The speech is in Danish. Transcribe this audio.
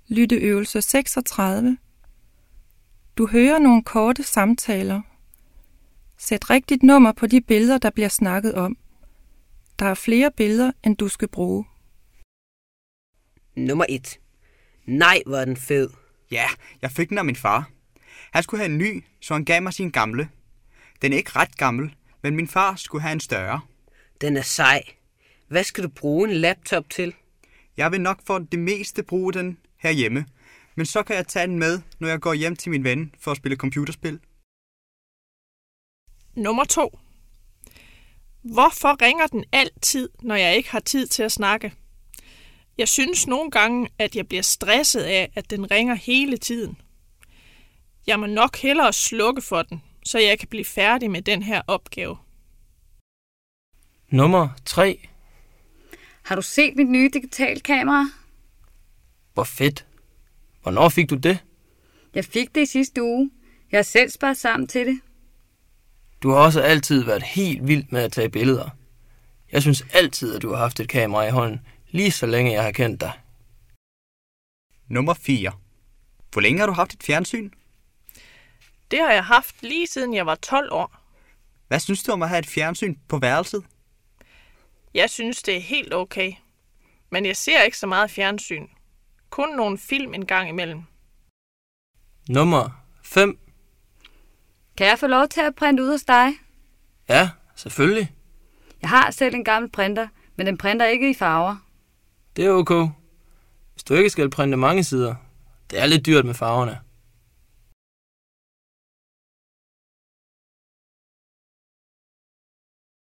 Lytteøvelse 36. Du hører nogle korte samtaler. Sæt rigtigt nummer på de billeder, der bliver snakket om. Der er flere billeder, end du skal bruge. Nummer 1. Nej, hvor er den fed. Ja, jeg fik den af min far. Han skulle have en ny, så han gav mig sin gamle. Den er ikke ret gammel, men min far skulle have en større. Den er sej. Hvad skal du bruge en laptop til? Jeg vil nok for det meste bruge den herhjemme, men så kan jeg tage den med, når jeg går hjem til min ven for at spille computerspil. Nummer 2. Hvorfor ringer den altid, når jeg ikke har tid til at snakke? Jeg synes nogle gange, at jeg bliver stresset af, at den ringer hele tiden. Jeg må nok hellere slukke for den, så jeg kan blive færdig med den her opgave. Nummer 3. Har du set mit nye digitalkamera? Hvor fedt. Hvornår fik du det? Jeg fik det i sidste uge. Jeg har selv sparet sammen til det. Du har også altid været helt vild med at tage billeder. Jeg synes altid, at du har haft et kamera i hånden, lige så længe jeg har kendt dig. Nummer 4. Hvor længe har du haft et fjernsyn? Det har jeg haft lige siden jeg var 12 år. Hvad synes du om at have et fjernsyn på værelset? Jeg synes, det er helt okay. Men jeg ser ikke så meget fjernsyn. Kun nogle film en gang imellem. Nummer 5. Kan jeg få lov til at printe ud hos dig? Ja, selvfølgelig. Jeg har selv en gammel printer, men den printer ikke i farver. Det er okay. Hvis du ikke skal printe mange sider. Det er lidt dyrt med farverne.